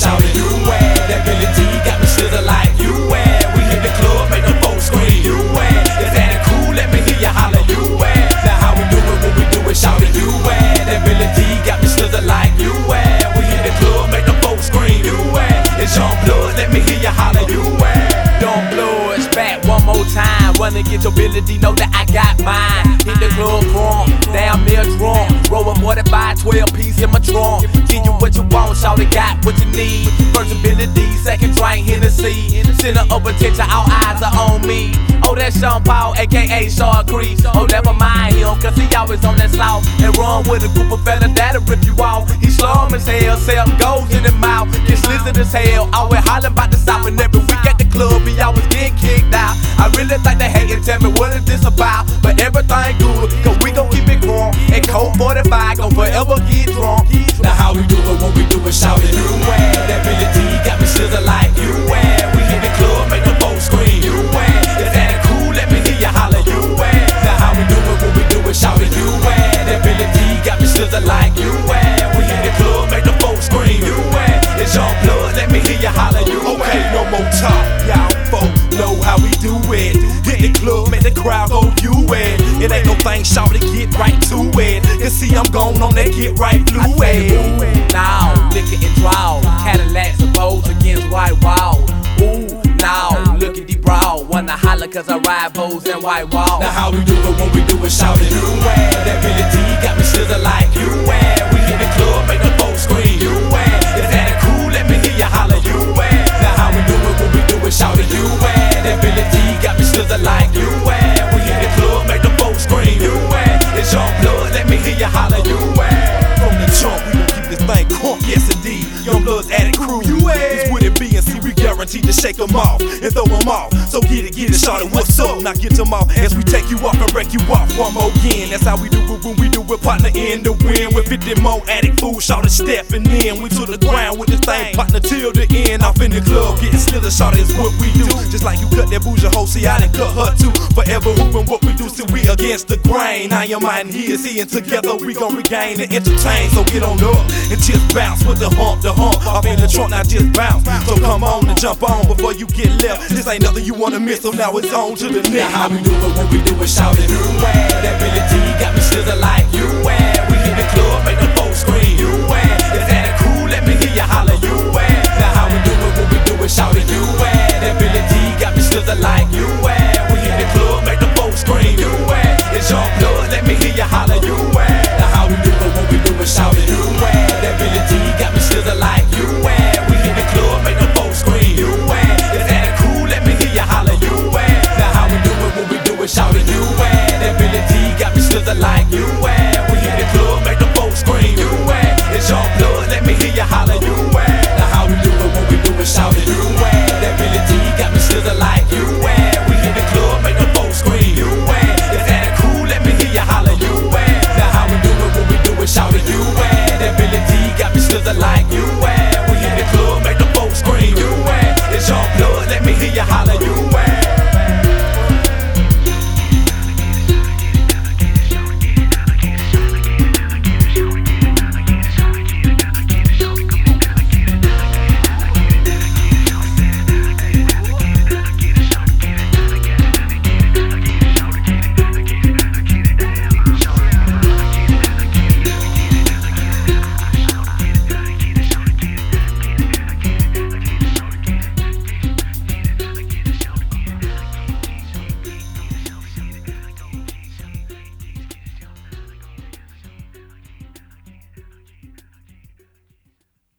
shouting you where. That ability got me slither like you where. We hit the club, make the folks scream you where. Is that cool? Let me hear you holler you where. Now how we do it when we do it, shouting you where. That ability got me slither like you where. We hit the club, make the folks scream you where. It's Young Blood, let me hear you holler you where. Young Blood's back one more time. Run and get your ability, know that I got mine. Hit the club wrong, damn near drunk. Rolling more than 12 piece in my trunk. Give you what you want, shawty got what you need. First ability, second drink, Hennessy. Center of attention, all eyes are on me. Oh, that's Sean Paul, aka Shaw Creek. Oh, never mind him, cause he always on that slough. And run with a group of fellas that'll rip you off. He slum as hell, self goes in the mouth. Get slizzard as hell, always hollering about the south. And every week at the club, he always get kicked out. I really like to hate and tell me what is this about. But everything good, cause we gon' keep it growing. And Cold 45 gon' forever get drunk. Now how we do it when we do it, shouting you where. That ability got me slither like you where. We hit the club, make the folks scream you where. Is that cool? Let me hear you holler you where. Now how we do it when we do it, shouting you where. That ability got me slither like you where. We hit the club, make the folks scream you where. It's Young Blood, let me hear you holler you where. Okay, no more talk, y'all folks know how we do it. Hit the club, make the crowd go you it. It ain't no thing, shout to get right to it. You see I'm gone on that get right fluid. Now, liquor and draw, Cadillacs and bows against white walls. Ooh, now, look at the brow. Wanna holler cause I ride bows and white walls. Now how we do it when we do it, shouting you where. That ability got me slither like you where. We hit the club, make the folks scream you where. Is that cool? Let me hear you holler you where. Now how we do it when we do it, shouting you where. That ability got me slither like you where. We hit the club, make the folks scream you where. It's Young Blood, let me hear you holler you where. From the jump, we gon' keep this thing crunk, yes indeed. Young Blood's added crew, it's what it be and see we guaranteed to shake them off and throw them off. So get it, shawty, what's up? Now get them off as we take you off and break you off one more again. That's how we do it when we do it, partner in the win. With 50 more addict fools, shawty stepping in. We to the ground with this thing, partner till the end. Off in the club, getting slither, shawty is what we do. Just like you cut that bougie hoe, see I done cut her too. Forever hooping what we do, see we against the grain. I am mine, he is he, and together we gon' regain and entertain. So get on up and just bounce with the hump. Off in the trunk, now just bounce. So come on and jump on before you get left. This ain't nothing you wanna miss, so now it's on to the next. Now how we do it when we do it, shouting you where. That ability got me slither like you where. We hit the club, make the folks scream you where. Is that cool? Let me hear you holler you where. Now how we do it when we do it, shouting you where. That ability got me slither like you where. We hit the club, make the folks scream you where. It's Young Blood, let me hear you holler you where. Now how we do it when we do it, shouting you where. That ability got me slither like you where. We hit the club, make the folks scream you where. Is that cool? Let me hear you holler you where. Now how we do it when we do it, shouting you where. That ability got me slither like you where.